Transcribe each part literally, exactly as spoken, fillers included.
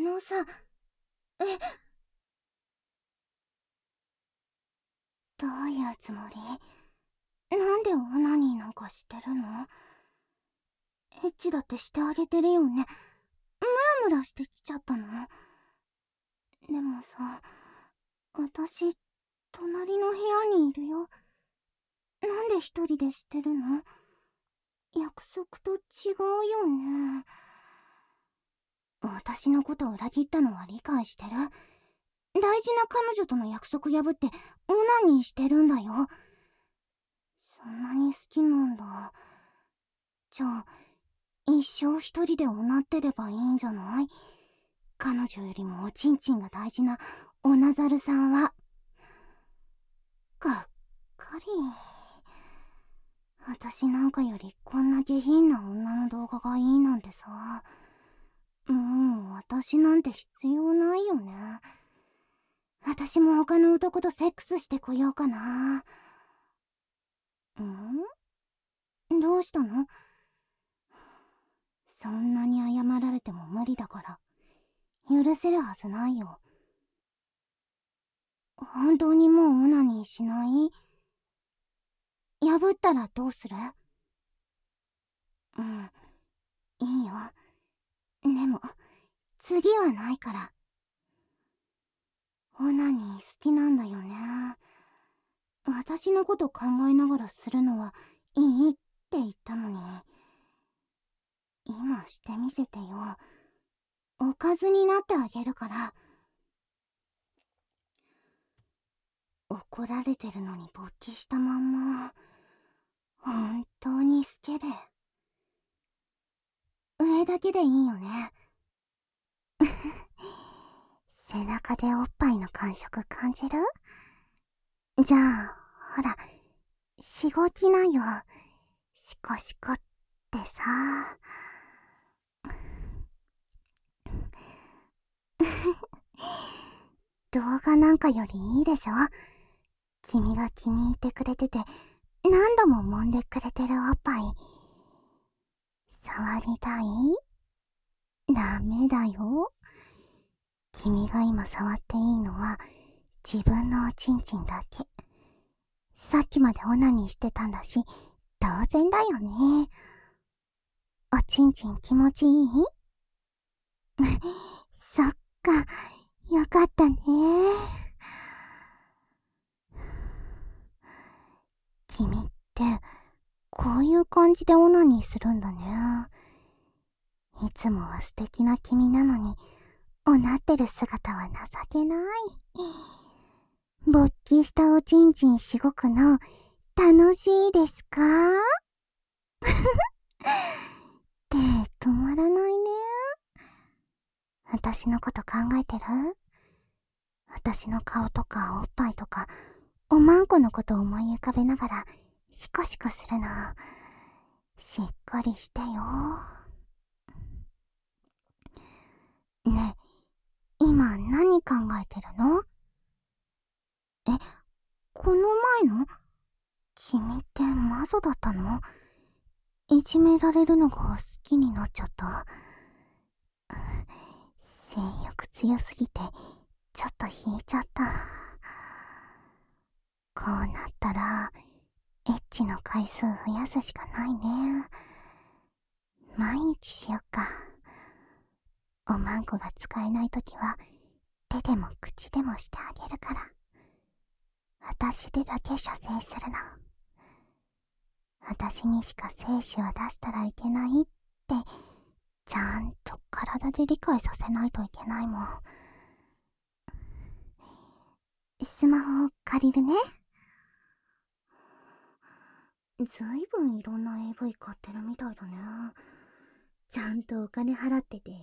のさ、え、どういうつもり？なんでオナニーなんかしてるの？エッチだってしてあげてるよね。ムラムラしてきちゃったの？でもさ、私、隣の部屋にいるよ。なんで一人でしてるの？約束と違うよね。私のことを裏切ったのは理解してる？大事な彼女との約束破ってオナニーしてるんだよ。そんなに好きなんだ。じゃあ、一生一人でおなってればいいんじゃない？彼女よりもおちんちんが大事なおなざるさんは。がっかり。私なんかよりこんな下品な女の動画がいいなんてさ。もう私なんて必要ないよね。私も他の男とセックスしてこようかな。ん？どうしたの？そんなに謝られても無理だから許せるはずないよ。本当にもうオナニーしない？破ったらどうする？うん、いいよ。でも次はないから。オナニー好きなんだよね。私のこと考えながらするのはいいって言ったのに。今してみせてよ。おかずになってあげるから。怒られてるのに勃起したまんま。本当にスケベ。上だけでいいよね。背中でおっぱいの感触感じる？じゃあ、ほら、しごきなよ。シコシコってさ。動画なんかよりいいでしょ？君が気に入ってくれてて、何度も揉んでくれてるおっぱい。触りたい？ダメだよ。君が今触っていいのは自分のおちんちんだけ。さっきまでオナニーしてたんだし、当然だよね。おちんちん気持ちいい？そっか、よかったね。君ってこういう感じでオナニーするんだね。いつもは素敵な君なのに、おなってる姿は情けない。勃起したおちんちんしごくの楽しいですか？って止まらないね。私のこと考えてる？私の顔とかおっぱいとかおまんこのこと思い浮かべながらシコシコするの。しっかりしてよ。ねえ、今何考えてるの？え、この前の？君ってマゾだったの？いじめられるのが好きになっちゃった？性欲強すぎてちょっと引いちゃった。こうなったらエッチの回数増やすしかないね。毎日しよっか。おまんこが使えないときは手でも口でもしてあげるから。私でだけ射精するの。私にしか精子は出したらいけないってちゃんと体で理解させないといけないもん。スマホ借りるね。ずいぶんいろんな エーブイ 買ってるみたいだね。ちゃんとお金払ってて偉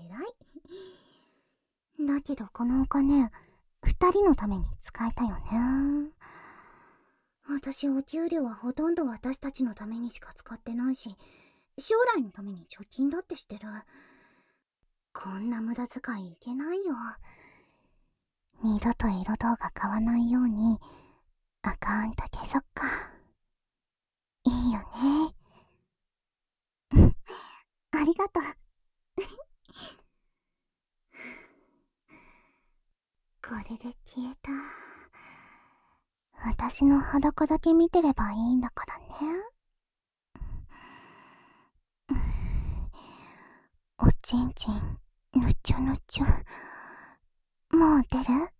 い。だけどこのお金二人のために使えたよね。私お給料はほとんど私たちのためにしか使ってないし、将来のために貯金だってしてる。こんな無駄遣いいけないよ。二度と色動画買わないようにアカウント消そっか。いいよね。ありがとう。 消えた。私の裸だけ見てればいいんだからね。おちんちん、ぬちゅぬちゅ。もう出る？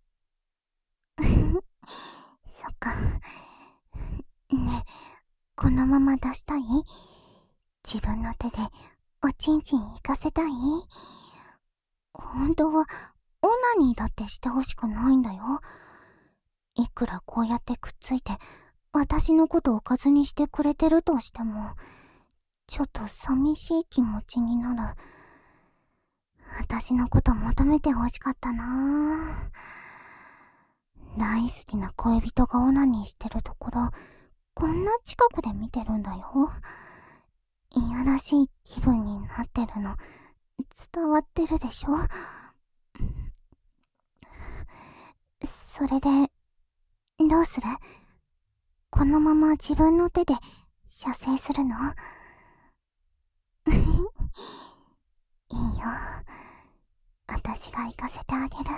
そっか。ねえ、このまま出したい？自分の手でおちんちん行かせたい？本当はオナニーだってしてほしくないんだよ。いくらこうやってくっついて私のことおかずにしてくれてるとしても、ちょっと寂しい気持ちになる。私のこと求めてほしかったなぁ。大好きな恋人がオナニーしてるところ、こんな近くで見てるんだよ。いやらしい気分になってるの伝わってるでしょ。それでどうする？このまま自分の手で射精するの？いいよ、私が行かせてあげる。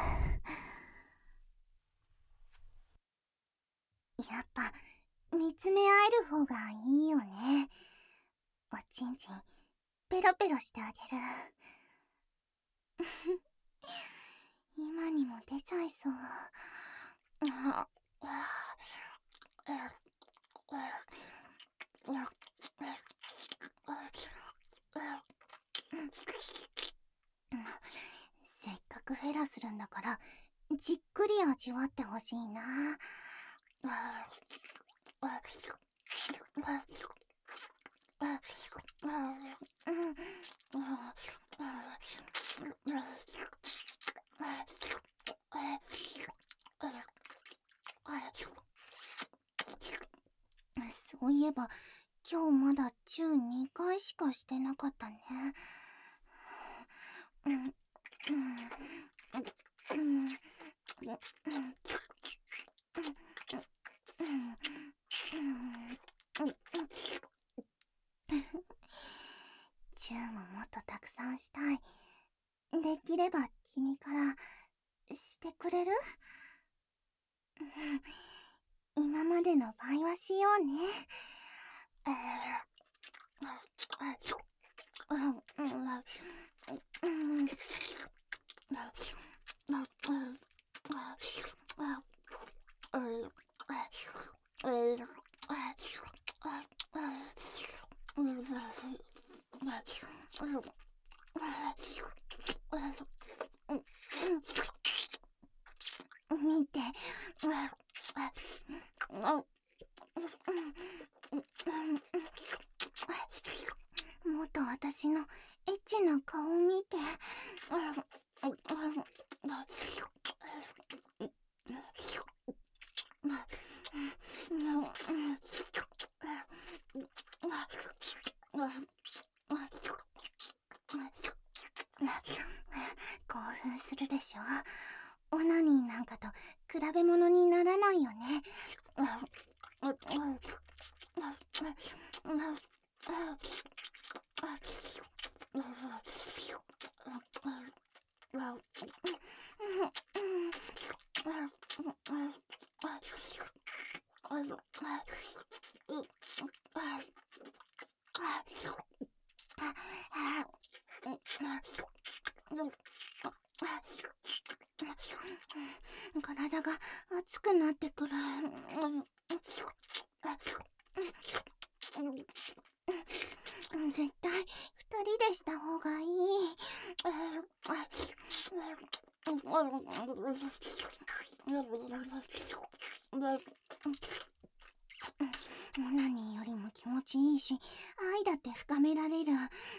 やっぱ見つめ合える方がいいよね。おちんちんペロペロしてあげる。今にも出ちゃいそう。せっかくフェラするんだからじっくり味わってほしいな。そういえば今日まだチューにかいしかしてなかったね。うんうんうんチューももっとたくさんしたい。できれば君からしてくれる？今までの倍はしようね。見て。もっと私のエッチな顔見て。興奮するでしょ。オナニーなんかと比べ物にならないよね。体が熱くなってくる。絶対二人でした方がいい。オナニーよりも気持ちいいし、愛だって深められる。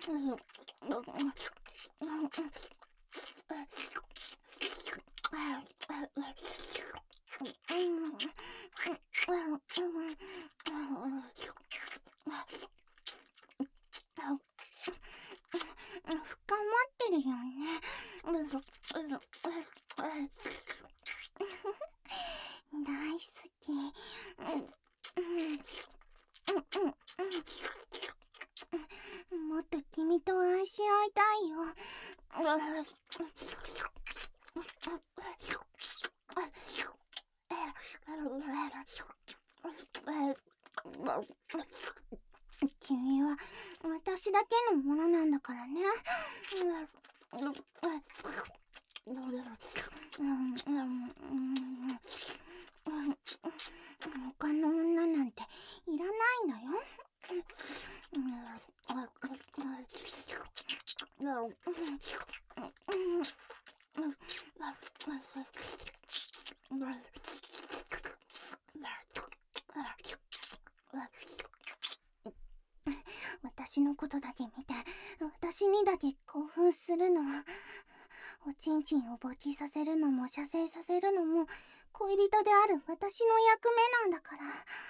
深まってるよね。大好き。もっと君と愛し合いたいよ。 君は私だけのものなんだからね。他の女なんていらないんだよ。私のことだけ見て、私にだけ興奮するの。おちんちんを勃起させるのも射精させるのも恋人である私の役目なんだから。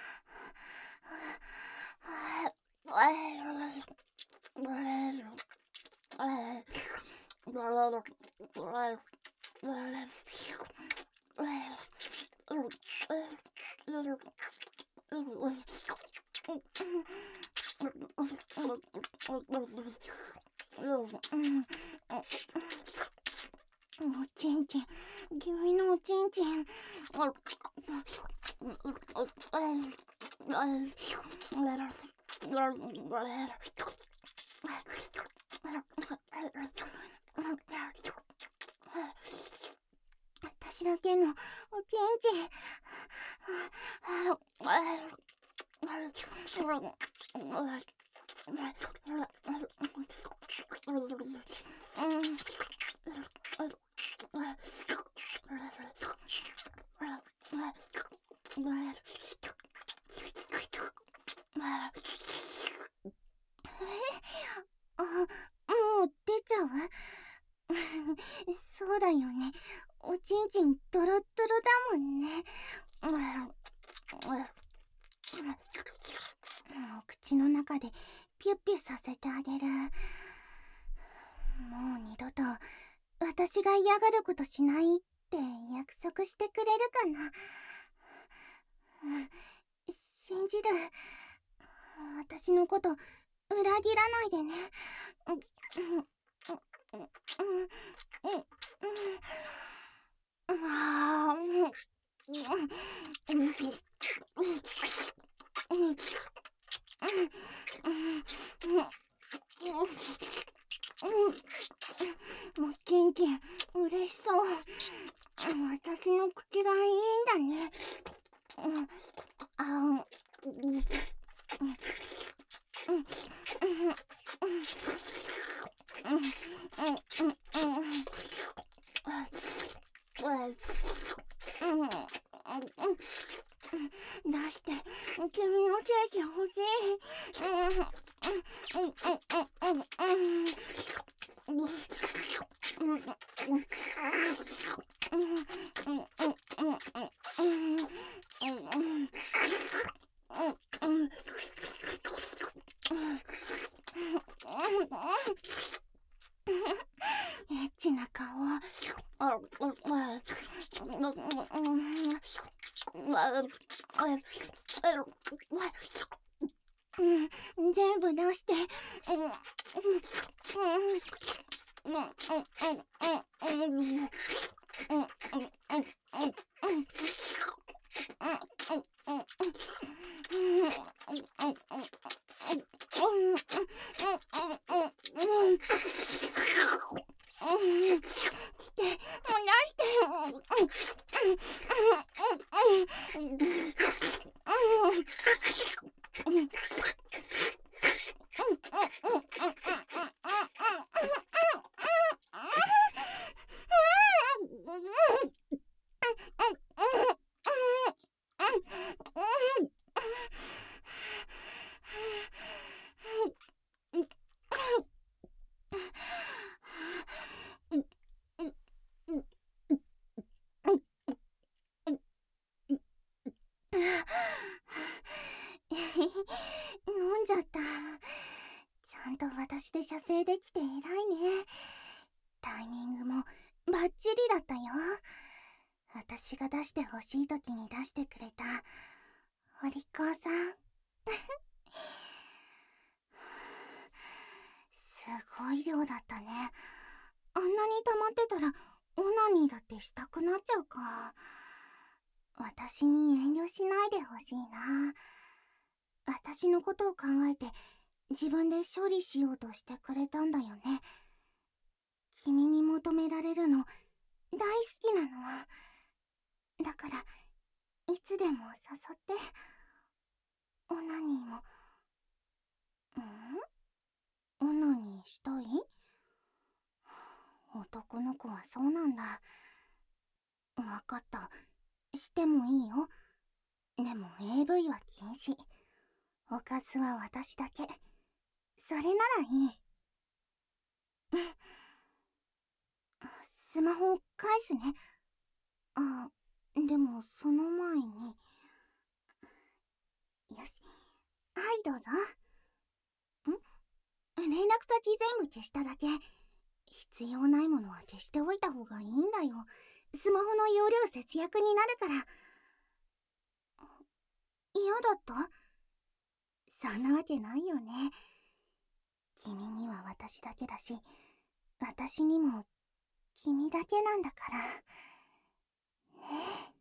おちんちん、君のおちんちん。私だけのおちんちん。あ、もう出ちゃう？そうだよね。おちんちんドロッドロだもんね。お口の中でピュッピュさせてあげる。もう二度と私が嫌がることしないって約束してくれるかな。信じる。私のこと裏切らないでね。もうキンキン嬉しそう。私の口がいいんだね。あ出して、君のケーキ欲しい。エッチな顔。全部出して。来て、もう出してよ。飲んじゃった。ちゃんと私で射精できて偉いね。タイミングもバッチリだったよ。私が出してほしい時に出してくれたお利口さん。すごい量だったね。あんなに溜まってたらオナニーだってしたくなっちゃうか。 私に遠慮しないでほしいな。私のことを考えて自分で処理しようとしてくれたんだよね。君に求められるの大好きなの。だからいつでも誘って。オナニーも。んオナニーしたい？男の子はそうなんだ。わかった。してもいいよ。でも エーブイ は禁止。おかずは私だけ。それならいい。スマホ返すね。あ、でもその前に。よし。はいどうぞ。ん連絡先全部消しただけ。必要ないものは消しておいた方がいいんだよ。スマホの容量節約になるから。嫌だった？そんなわけないよね。君には私だけだし、私にも君だけなんだから。ねえ。